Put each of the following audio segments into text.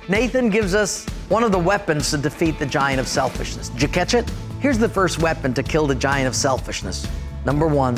Nathan gives us one of the weapons to defeat the giant of selfishness. Did you catch it? Here's the first weapon to kill the giant of selfishness. Number one,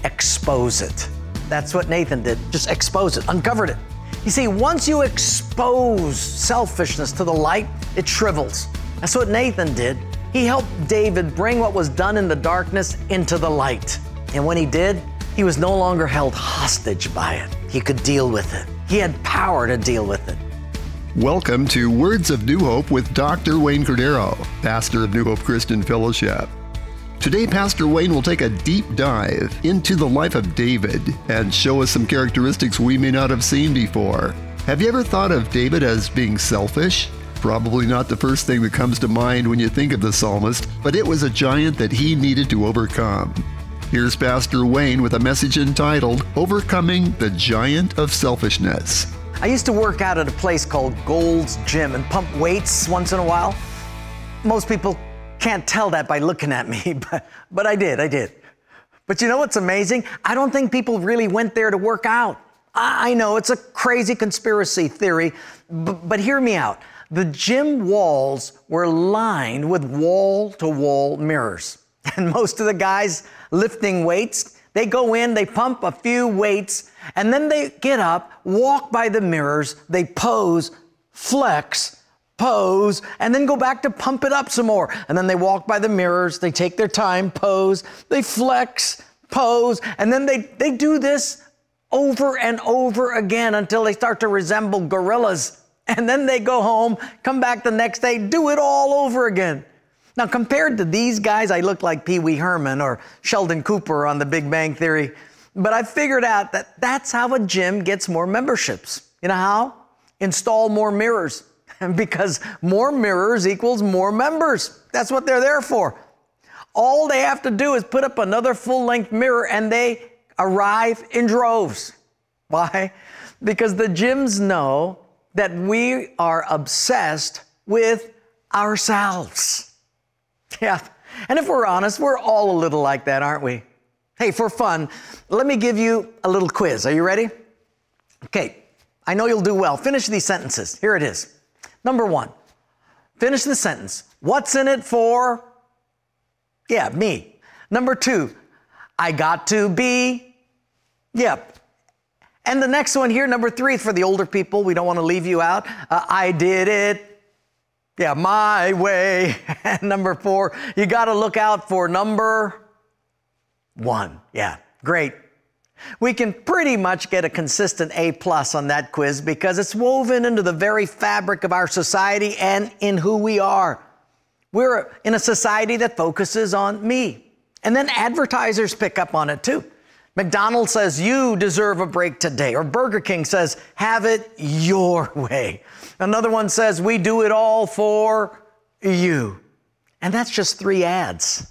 expose it. That's what Nathan did. Just expose it, uncovered it. You see, once you expose selfishness to the light, it shrivels. That's what Nathan did. He helped David bring what was done in the darkness into the light. And when he did, he was no longer held hostage by it. He could deal with it. He had power to deal with it. Welcome to Words of New Hope with Dr. Wayne Cordero, pastor of New Hope Christian Fellowship. Today, Pastor Wayne will take a deep dive into the life of David and show us some characteristics we may not have seen before. Have you ever thought of David as being selfish? Probably not the first thing that comes to mind when you think of the psalmist, but it was a giant that he needed to overcome. Here's Pastor Wayne with a message entitled, Overcoming the Giant of Selfishness. I used to work out at a place called Gold's Gym and pump weights once in a while. Most people can't tell that by looking at me, but I did. But you know what's amazing? I don't think people really went there to work out. I know it's a crazy conspiracy theory, but hear me out. The gym walls were lined with wall-to-wall mirrors. And most of the guys lifting weights, they go in, they pump a few weights, and then they get up, walk by the mirrors, they pose, flex, pose, and then go back to pump it up some more. And then they walk by the mirrors, they take their time, pose, they flex, pose, and then they do this over and over again until they start to resemble gorillas. And then they go home, come back the next day, do it all over again. Now, compared to these guys, I look like Pee Wee Herman or Sheldon Cooper on The Big Bang Theory. But I figured out that that's how a gym gets more memberships. You know how? Install more mirrors. Because more mirrors equals more members. That's what they're there for. All they have to do is put up another full-length mirror and they arrive in droves. Why? Because the gyms know that we are obsessed with ourselves. Yeah, and if we're honest, we're all a little like that, aren't we? Hey, for fun, let me give you a little quiz. Are you ready? Okay, I know you'll do well. Finish these sentences. Here it is. Number one, finish the sentence. What's in it for? Yeah, me. Number two, I got to be. Yep. And the next one here, number three, for the older people, we don't want to leave you out. I did it. Yeah, my way. And number four, you got to look out for number one. Yeah, great. We can pretty much get a consistent A+ on that quiz because it's woven into the very fabric of our society and in who we are. We're in a society that focuses on me. And then advertisers pick up on it too. McDonald's says, you deserve a break today. Or Burger King says, have it your way. Another one says, we do it all for you. And that's just 3 ads.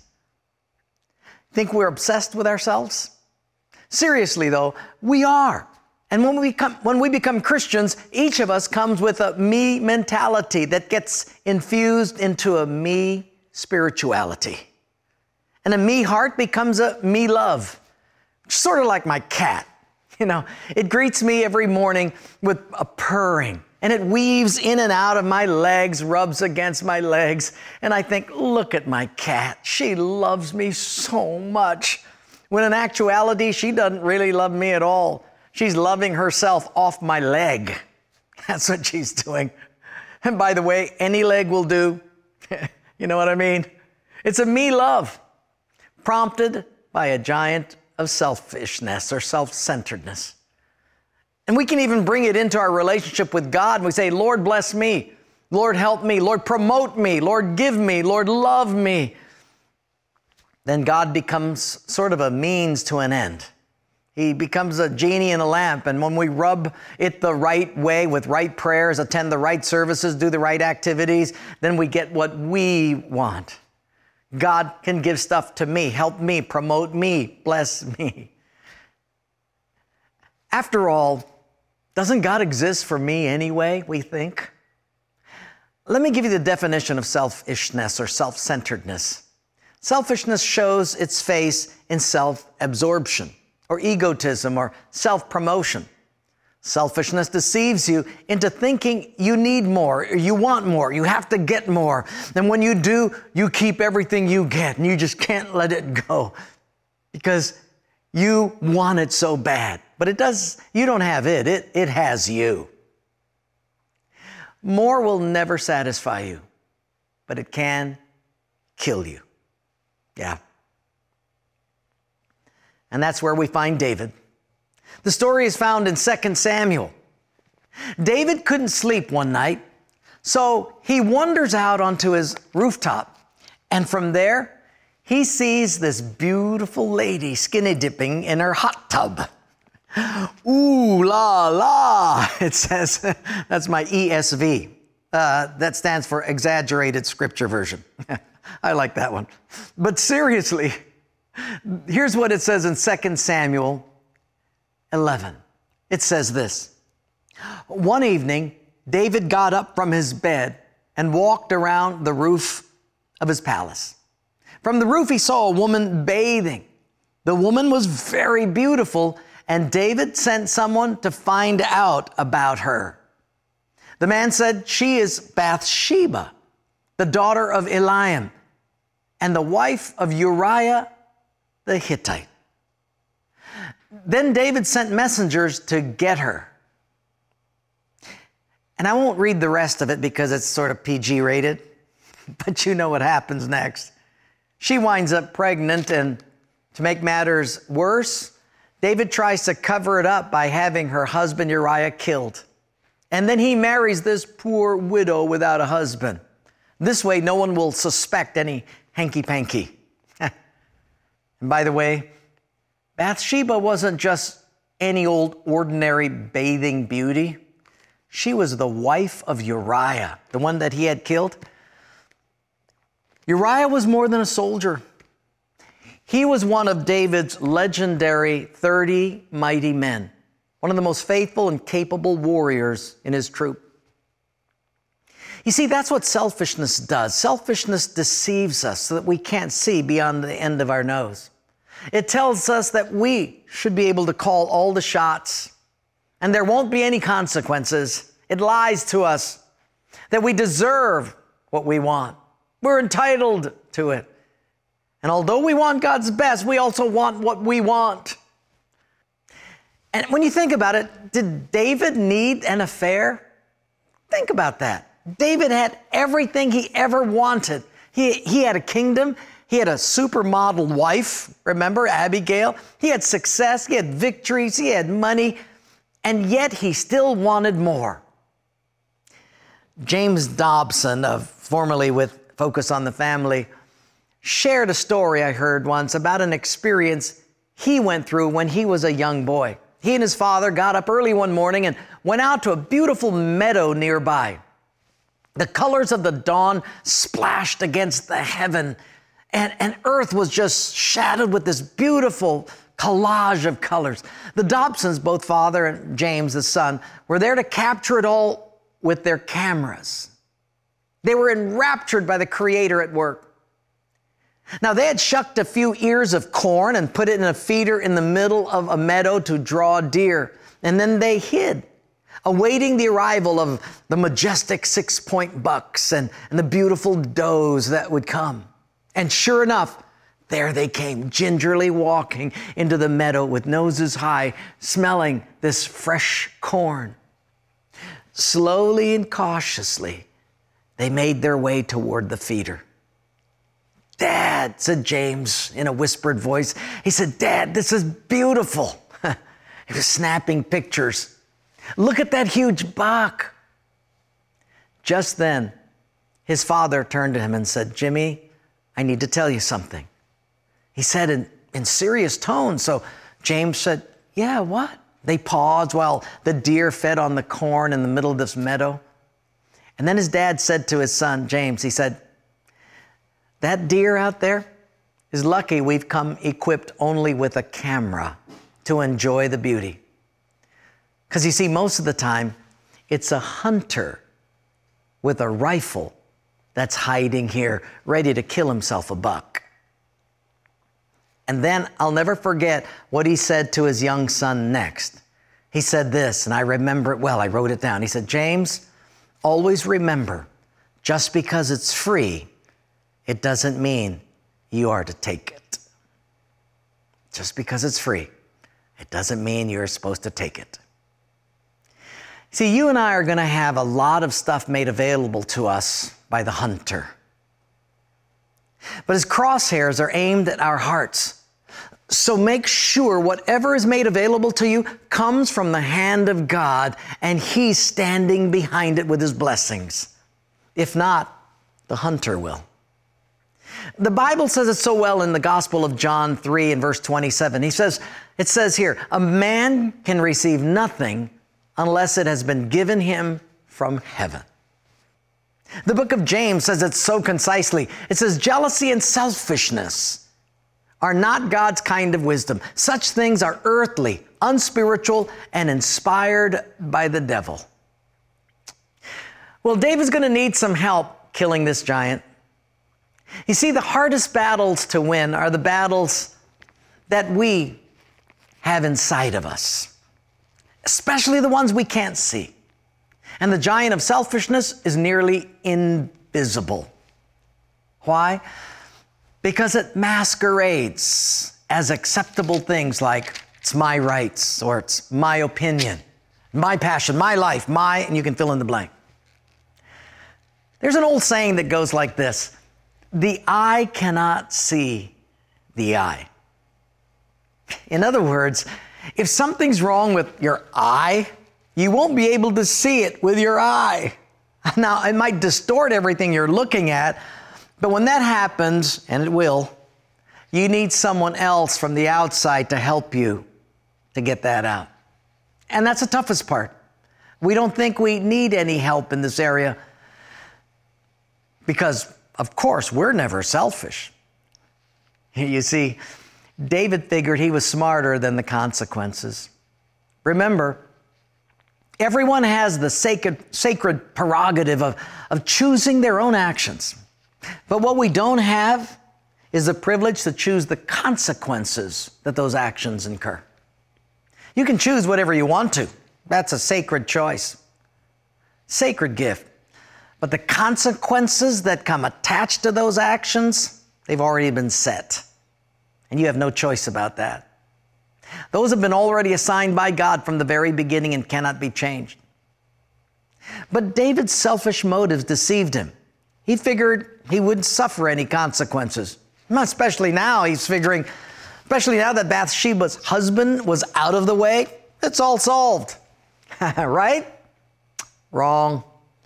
Think we're obsessed with ourselves? Seriously though, we are. And when we become Christians, each of us comes with a me mentality that gets infused into a me spirituality. And a me heart becomes a me love. Sort of like my cat. You know, it greets me every morning with a purring. And it weaves in and out of my legs, rubs against my legs. And I think, look at my cat. She loves me so much. When in actuality, she doesn't really love me at all. She's loving herself off my leg. That's what she's doing. And by the way, any leg will do. You know what I mean? It's a me love, prompted by a giant of selfishness or self-centeredness. And we can even bring it into our relationship with God. We say, Lord, bless me. Lord, help me. Lord, promote me. Lord, give me. Lord, love me. Then God becomes sort of a means to an end. He becomes a genie in a lamp. And when we rub it the right way with right prayers, attend the right services, do the right activities, then we get what we want. God can give stuff to me, help me, promote me, bless me. After all, doesn't God exist for me anyway, we think? Let me give you the definition of selfishness or self-centeredness. Selfishness shows its face in self-absorption or egotism or self-promotion. Selfishness deceives you into thinking you need more, or you want more, you have to get more. And when you do, you keep everything you get and you just can't let it go because you want it so bad. But you don't have it. It has you. More will never satisfy you, but it can kill you. Yeah. And that's where we find David. The story is found in 2 Samuel. David couldn't sleep one night, so he wanders out onto his rooftop. And from there, he sees this beautiful lady skinny dipping in her hot tub. Ooh la la, it says. That's my ESV. That stands for Exaggerated Scripture Version. I like that one. But seriously, here's what it says in 2 Samuel 11. It says this. One evening, David got up from his bed and walked around the roof of his palace. From the roof, he saw a woman bathing. The woman was very beautiful, and David sent someone to find out about her. The man said, "She is Bathsheba, the daughter of Eliam, and the wife of Uriah the Hittite." Then David sent messengers to get her. And I won't read the rest of it because it's sort of PG rated, but you know what happens next. She winds up pregnant, and to make matters worse, David tries to cover it up by having her husband Uriah killed. And then he marries this poor widow without a husband. This way, no one will suspect any hanky-panky. And by the way, Bathsheba wasn't just any old ordinary bathing beauty. She was the wife of Uriah, the one that he had killed. Uriah was more than a soldier. He was one of David's legendary 30 mighty men, one of the most faithful and capable warriors in his troop. You see, that's what selfishness does. Selfishness deceives us so that we can't see beyond the end of our nose. It tells us that we should be able to call all the shots and there won't be any consequences. It lies to us that we deserve what we want. We're entitled to it. And although we want God's best, we also want what we want. And when you think about it, did David need an affair? Think about that. David had everything he ever wanted. He had a kingdom. He had a supermodel wife, remember, Abigail? He had success, he had victories, he had money, and yet he still wanted more. James Dobson, formerly with Focus on the Family, shared a story I heard once about an experience he went through when he was a young boy. He and his father got up early one morning and went out to a beautiful meadow nearby. The colors of the dawn splashed against the heaven, and earth was just shadowed with this beautiful collage of colors. The Dobsons, both father and James, the son, were there to capture it all with their cameras. They were enraptured by the Creator at work. Now, they had shucked a few ears of corn and put it in a feeder in the middle of a meadow to draw deer. And then they hid, awaiting the arrival of the majestic 6-point bucks and the beautiful does that would come. And sure enough, there they came, gingerly walking into the meadow with noses high, smelling this fresh corn. Slowly and cautiously, they made their way toward the feeder. "Dad," said James in a whispered voice. He said, "Dad, this is beautiful." He was snapping pictures. "Look at that huge buck." Just then, his father turned to him and said, "Jimmy, I need to tell you something." He said in serious tones. So James said, "Yeah, what?" They paused while the deer fed on the corn in the middle of this meadow. And then his dad said to his son, James, he said, "That deer out there is lucky we've come equipped only with a camera to enjoy the beauty." Because you see, most of the time, it's a hunter with a rifle that's hiding here, ready to kill himself a buck. And then I'll never forget what he said to his young son next. He said this, and I remember it well. I wrote it down. He said, James, always remember, just because it's free, it doesn't mean you are to take it. Just because it's free, it doesn't mean you're supposed to take it. See, you and I are going to have a lot of stuff made available to us by the hunter. But his crosshairs are aimed at our hearts. So make sure whatever is made available to you comes from the hand of God, and He's standing behind it with His blessings. If not, the hunter will. The Bible says it so well in the Gospel of John 3 and verse 27. It says here, a man can receive nothing unless it has been given him from heaven. The book of James says it so concisely. It says, jealousy and selfishness are not God's kind of wisdom. Such things are earthly, unspiritual, and inspired by the devil. Well, David's going to need some help killing this giant. You see, the hardest battles to win are the battles that we have inside of us, especially the ones we can't see. And the giant of selfishness is nearly invisible. Why? Because it masquerades as acceptable things like it's my rights, or it's my opinion, my passion, my life, and you can fill in the blank. There's an old saying that goes like this: the eye cannot see the eye. In other words, if something's wrong with your eye, you won't be able to see it with your eye. Now, it might distort everything you're looking at, but when that happens, and it will, you need someone else from the outside to help you to get that out. And that's the toughest part. We don't think we need any help in this area because, of course, we're never selfish. You see, David figured he was smarter than the consequences. Remember, everyone has the sacred prerogative of choosing their own actions. But what we don't have is the privilege to choose the consequences that those actions incur. You can choose whatever you want to. That's a sacred choice, sacred gift. But the consequences that come attached to those actions, they've already been set. And you have no choice about that. Those have been already assigned by God from the very beginning and cannot be changed. But David's selfish motives deceived him. He figured he wouldn't suffer any consequences. Especially now, he's figuring, especially now that Bathsheba's husband was out of the way, it's all solved. Right? Wrong.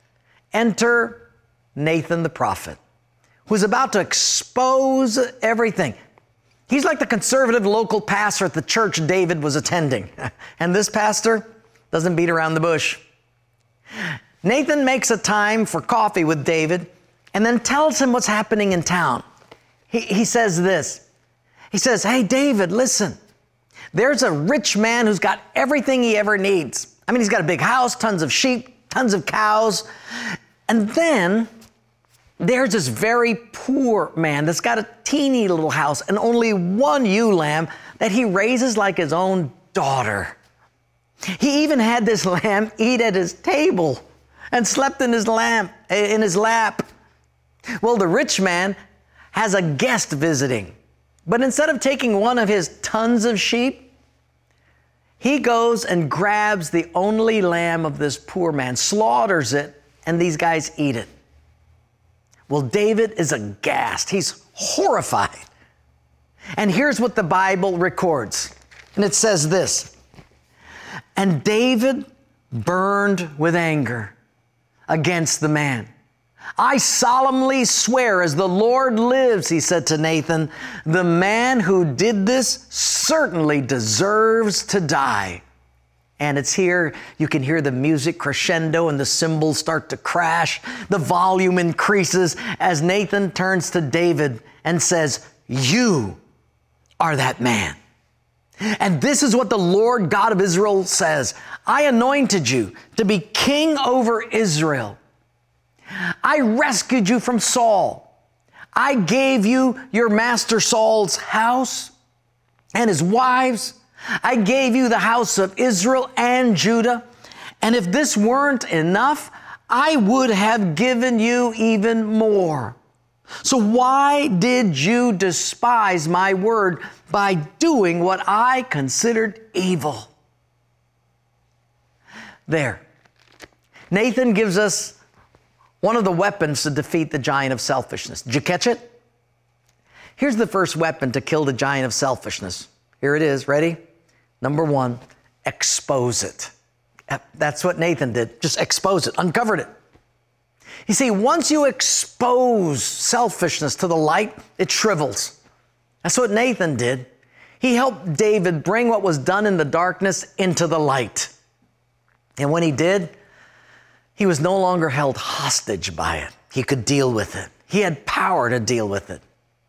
Enter Nathan the prophet, who's about to expose everything. He's like the conservative local pastor at the church David was attending. And this pastor doesn't beat around the bush. Nathan makes a time for coffee with David and then tells him what's happening in town. He says this. He says, hey, David, listen. There's a rich man who's got everything he ever needs. I mean, he's got a big house, tons of sheep, tons of cows. And then there's this very poor man that's got a teeny little house and only one ewe lamb that he raises like his own daughter. He even had this lamb eat at his table and slept in his lap. Well, the rich man has a guest visiting, but instead of taking one of his tons of sheep, he goes and grabs the only lamb of this poor man, slaughters it, and these guys eat it. Well, David is aghast. He's horrified. And here's what the Bible records. And it says this: and David burned with anger against the man. I solemnly swear, as the Lord lives, he said to Nathan, the man who did this certainly deserves to die. And it's here, you can hear the music crescendo and the cymbals start to crash. The volume increases as Nathan turns to David and says, you are that man. And this is what the Lord God of Israel says: I anointed you to be king over Israel. I rescued you from Saul. I gave you your master Saul's house and his wives. I gave you the house of Israel and Judah. And if this weren't enough, I would have given you even more. So why did you despise my word by doing what I considered evil? There. Nathan gives us one of the weapons to defeat the giant of selfishness. Did you catch it? Here's the first weapon to kill the giant of selfishness. Here it is. Ready? Number one, expose it. That's what Nathan did. Just expose it, uncovered it. You see, once you expose selfishness to the light, it shrivels. That's what Nathan did. He helped David bring what was done in the darkness into the light. And when he did, he was no longer held hostage by it. He could deal with it. He had power to deal with it.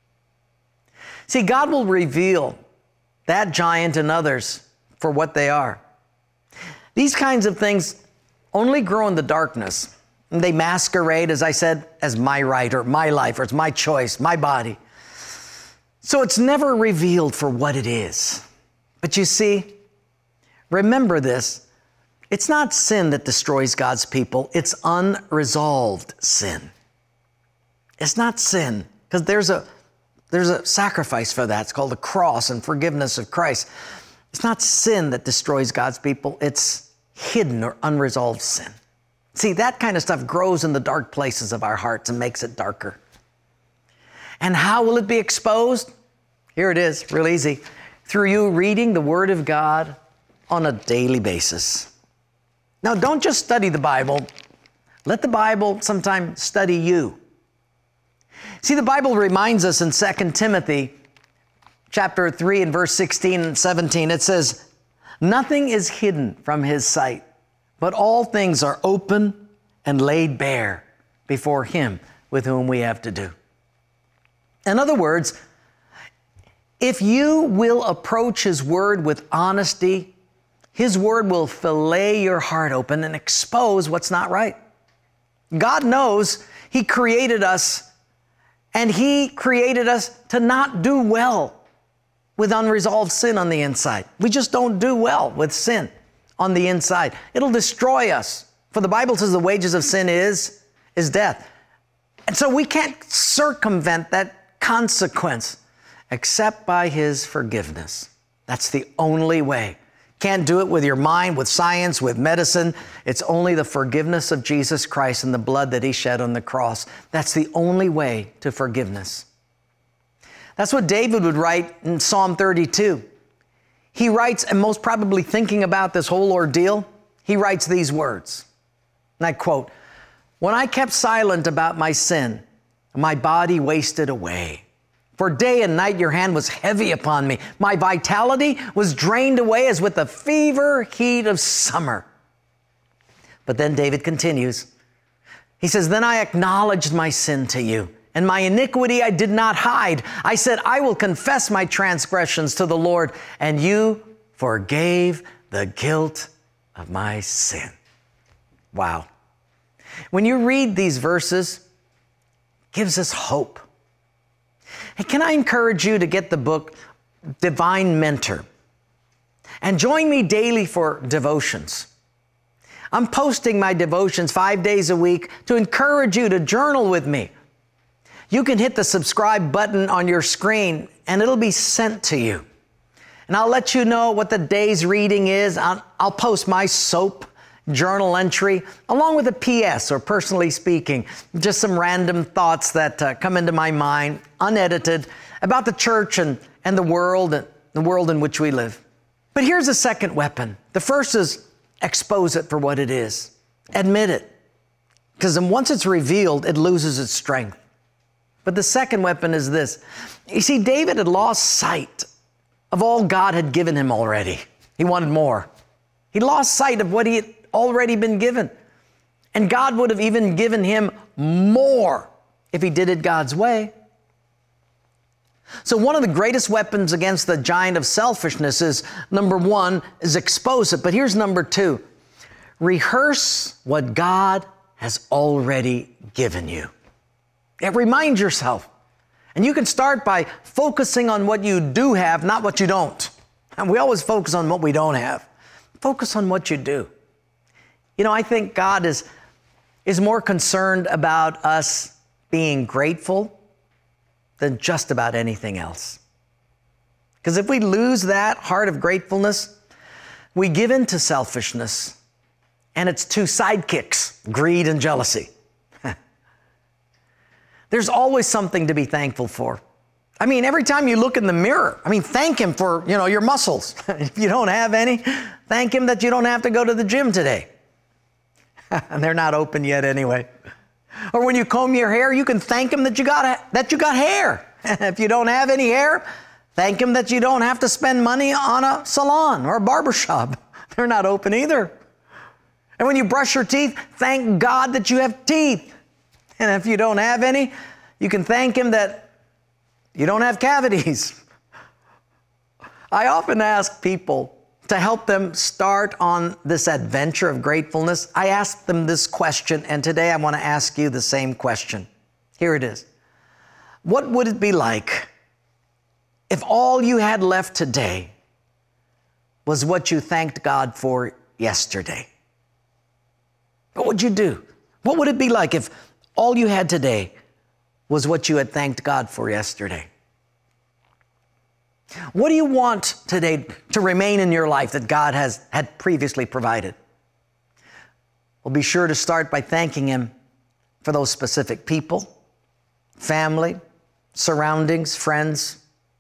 See, God will reveal that giant and others for what they are. These kinds of things only grow in the darkness. They masquerade, as I said, as my right or my life or it's my choice, my body. So it's never revealed for what it is. But you see, remember this, it's not sin that destroys God's people, it's unresolved sin. It's not sin, because there's a sacrifice for that. It's called the cross and forgiveness of Christ. It's not sin that destroys God's people, it's hidden or unresolved sin. See, that kind of stuff grows in the dark places of our hearts and makes it darker. And how will it be exposed? Here it is, real easy. Through you reading the Word of God on a daily basis. Now, don't just study the Bible. Let the Bible sometimes study you. See, the Bible reminds us in 2 Timothy chapter 3 and verse 16 and 17, it says, nothing is hidden from His sight, but all things are open and laid bare before Him with whom we have to do. In other words, if you will approach His Word with honesty, His Word will fillet your heart open and expose what's not right. God knows He created us, and He created us to not do well with unresolved sin on the inside. We just don't do well with sin on the inside. It'll destroy us. For the Bible says the wages of sin is death. And so we can't circumvent that consequence except by His forgiveness. That's the only way. Can't do it with your mind, with science, with medicine. It's only the forgiveness of Jesus Christ and the blood that He shed on the cross. That's the only way to forgiveness. That's what David would write in Psalm 32. He writes, and most probably thinking about this whole ordeal, he writes these words. And I quote, when I kept silent about my sin, my body wasted away. For day and night your hand was heavy upon me. My vitality was drained away as with the fever heat of summer. But then David continues. He says, then I acknowledged my sin to you, and my iniquity I did not hide. I said, I will confess my transgressions to the Lord, and you forgave the guilt of my sin. Wow. When you read these verses, it gives us hope. Hey, can I encourage you to get the book Divine Mentor and join me daily for devotions? I'm posting my devotions 5 days a week to encourage you to journal with me. You can hit the subscribe button on your screen and it'll be sent to you. And I'll let you know what the day's reading is. I'll post my SOAP journal entry along with a PS, or personally speaking, just some random thoughts that come into my mind, unedited, about the church and the world in which we live. But here's a second weapon. The first is expose it for what it is. Admit it. Because once it's revealed, it loses its strength. But the second weapon is this. You see, David had lost sight of all God had given him already. He wanted more. He lost sight of what he had already been given. And God would have even given him more if he did it God's way. So one of the greatest weapons against the giant of selfishness is, number one, is expose it. But here's number two. Rehearse what God has already given you. Remind yourself. And you can start by focusing on what you do have, not what you don't. And we always focus on what we don't have. Focus on what you do. You know, I think God is more concerned about us being grateful than just about anything else. Because if we lose that heart of gratefulness, we give in to selfishness and its two sidekicks, greed and jealousy. There's always something to be thankful for. I mean, every time you look in the mirror, thank Him for, your muscles. If you don't have any, thank Him that you don't have to go to the gym today. And they're not open yet anyway. Or when you comb your hair, you can thank Him that you got hair. If you don't have any hair, thank Him that you don't have to spend money on a salon or a barbershop. They're not open either. And when you brush your teeth, thank God that you have teeth. And if you don't have any, you can thank Him that you don't have cavities. I often ask people to help them start on this adventure of gratefulness. I ask them this question, and today I want to ask you the same question. Here it is. What would it be like if all you had left today was what you thanked God for yesterday? What would you do? What would it be like if all you had today was what you had thanked God for yesterday? What do you want today to remain in your life that God had previously provided? Well, be sure to start by thanking Him for those specific people, family, surroundings, friends.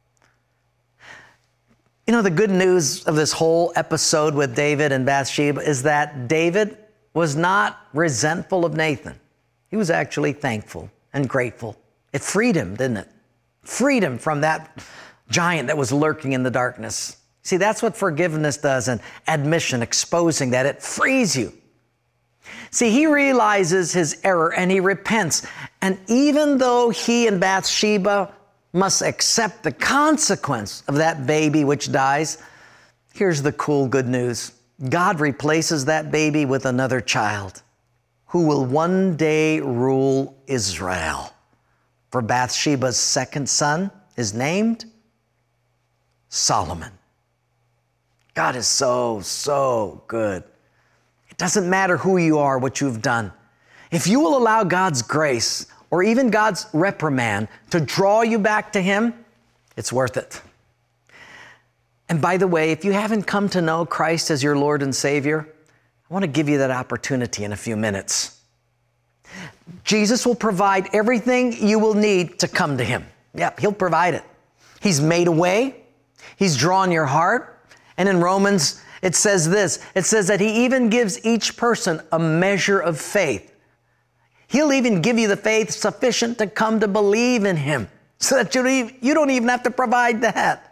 You know, the good news of this whole episode with David and Bathsheba is that David was not resentful of Nathan. He was actually thankful and grateful. It freed him, didn't it? Freed him from that giant that was lurking in the darkness. See, that's what forgiveness does, and admission, exposing that. It frees you. See, he realizes his error and he repents. And even though he and Bathsheba must accept the consequence of that baby which dies, here's the cool good news. God replaces that baby with another child who will one day rule Israel. For Bathsheba's second son is named Solomon. God is so, so good. It doesn't matter who you are, what you've done. If you will allow God's grace or even God's reprimand to draw you back to Him, it's worth it. And by the way, if you haven't come to know Christ as your Lord and Savior, I want to give you that opportunity in a few minutes. Jesus will provide everything you will need to come to Him. Yep, He'll provide it. He's made a way. He's drawn your heart. And in Romans, it says this. It says that He even gives each person a measure of faith. He'll even give you the faith sufficient to come to believe in Him so that you don't even have to provide that.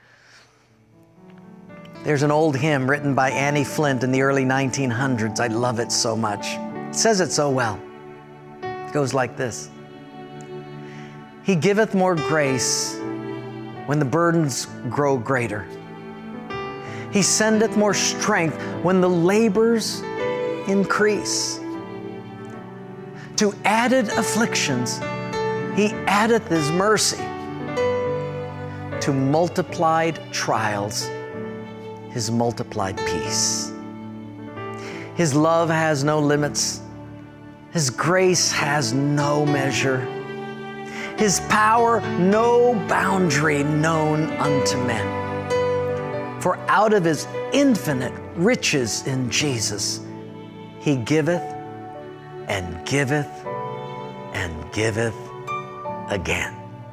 There's an old hymn written by Annie Flint in the early 1900s. I love it so much. It says it so well. It goes like this. He giveth more grace when the burdens grow greater. He sendeth more strength when the labors increase. To added afflictions, He addeth His mercy. To multiplied trials, His multiplied peace. His love has no limits. His grace has no measure. His power no boundary known unto men. For out of His infinite riches in Jesus, He giveth and giveth and giveth again.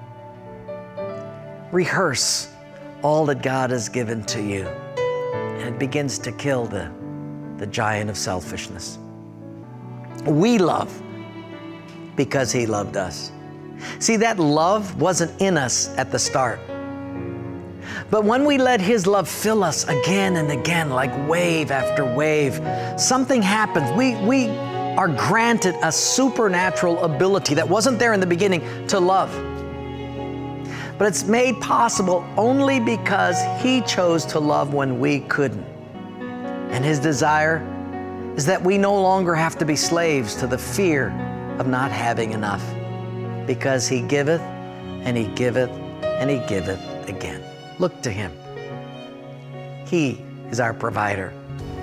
Rehearse all that God has given to you, and it begins to kill the giant of selfishness. We love because He loved us. See, that love wasn't in us at the start. But when we let His love fill us again and again, like wave after wave, something happens. We are granted a supernatural ability that wasn't there in the beginning to love. But it's made possible only because He chose to love when we couldn't. And His desire is that we no longer have to be slaves to the fear of not having enough, because He giveth and He giveth and He giveth again. Look to Him. He is our provider.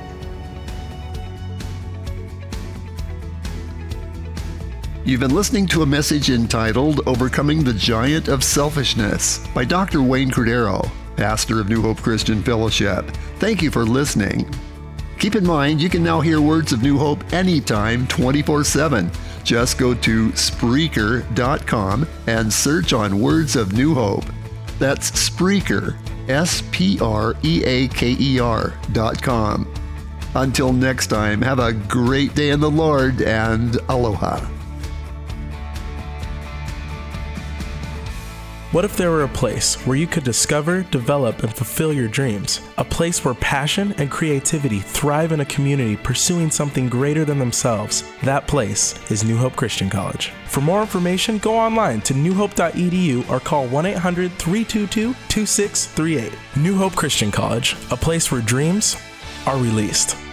You've been listening to a message entitled Overcoming the Giant of Selfishness by Dr. Wayne Cordero, pastor of New Hope Christian Fellowship. Thank you for listening. Keep in mind, you can now hear Words of New Hope anytime, 24/7. Just go to Spreaker.com and search on Words of New Hope. That's Spreaker, Spreaker.com. Until next time, have a great day in the Lord and aloha. What if there were a place where you could discover, develop, and fulfill your dreams? A place where passion and creativity thrive in a community pursuing something greater than themselves. That place is New Hope Christian College. For more information, go online to newhope.edu or call 1-800-322-2638. New Hope Christian College, a place where dreams are released.